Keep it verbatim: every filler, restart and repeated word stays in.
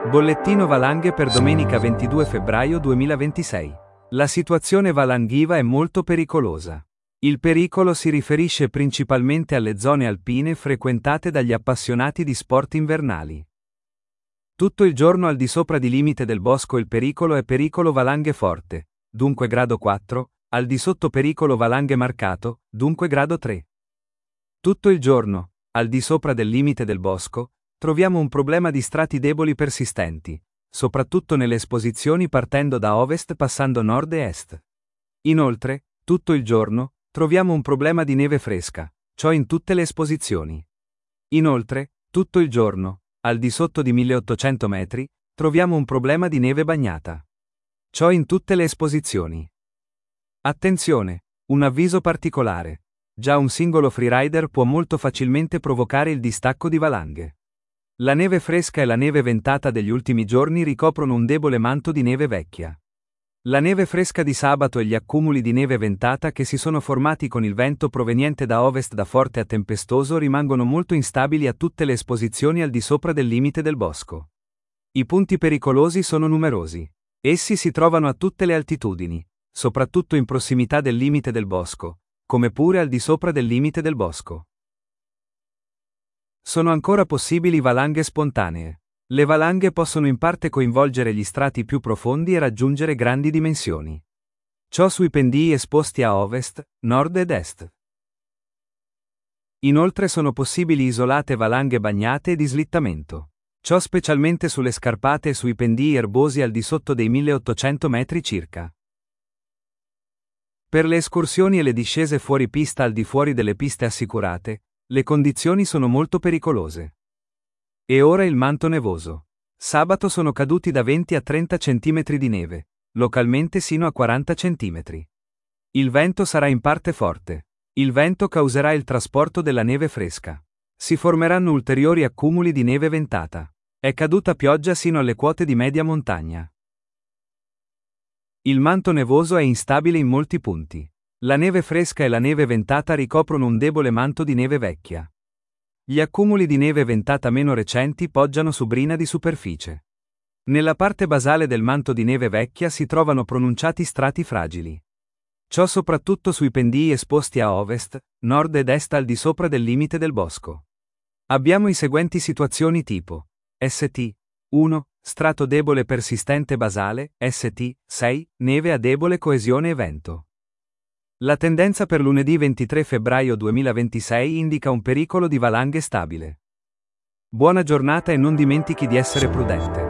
Bollettino valanghe per domenica ventidue febbraio duemilaventisei. La situazione valanghiva è molto pericolosa. Il pericolo si riferisce principalmente alle zone alpine frequentate dagli appassionati di sport invernali. Tutto il giorno al di sopra di limite del bosco il pericolo è pericolo valanghe forte, dunque grado quattro, al di sotto pericolo valanghe marcato, dunque grado tre. Tutto il giorno, al di sopra del limite del bosco, troviamo un problema di strati deboli persistenti, soprattutto nelle esposizioni partendo da ovest passando nord e est. Inoltre, tutto il giorno, troviamo un problema di neve fresca, ciò in tutte le esposizioni. Inoltre, tutto il giorno, al di sotto di milleottocento metri, troviamo un problema di neve bagnata. Ciò in tutte le esposizioni. Attenzione, un avviso particolare. Già un singolo freerider può molto facilmente provocare il distacco di valanghe. La neve fresca e la neve ventata degli ultimi giorni ricoprono un debole manto di neve vecchia. La neve fresca di sabato e gli accumuli di neve ventata che si sono formati con il vento proveniente da ovest da forte a tempestoso rimangono molto instabili a tutte le esposizioni al di sopra del limite del bosco. I punti pericolosi sono numerosi. Essi si trovano a tutte le altitudini, soprattutto in prossimità del limite del bosco, come pure al di sopra del limite del bosco. Sono ancora possibili valanghe spontanee. Le valanghe possono in parte coinvolgere gli strati più profondi e raggiungere grandi dimensioni. Ciò sui pendii esposti a ovest, nord ed est. Inoltre sono possibili isolate valanghe bagnate e di slittamento. Ciò specialmente sulle scarpate e sui pendii erbosi al di sotto dei milleottocento metri circa. Per le escursioni e le discese fuori pista al di fuori delle piste assicurate, le condizioni sono molto pericolose. E ora il manto nevoso. Sabato sono caduti da venti a trenta centimetri di neve, localmente sino a quaranta centimetri. Il vento sarà in parte forte. Il vento causerà il trasporto della neve fresca. Si formeranno ulteriori accumuli di neve ventata. È caduta pioggia sino alle quote di media montagna. Il manto nevoso è instabile in molti punti. La neve fresca e la neve ventata ricoprono un debole manto di neve vecchia. Gli accumuli di neve ventata meno recenti poggiano su brina di superficie. Nella parte basale del manto di neve vecchia si trovano pronunciati strati fragili. Ciò soprattutto sui pendii esposti a ovest, nord ed est al di sopra del limite del bosco. Abbiamo i seguenti situazioni tipo S T uno. Strato debole persistente basale, S T sei. Neve a debole coesione e vento. La tendenza per lunedì ventitré febbraio duemilaventisei indica un pericolo di valanghe stabile. Buona giornata e non dimentichi di essere prudente.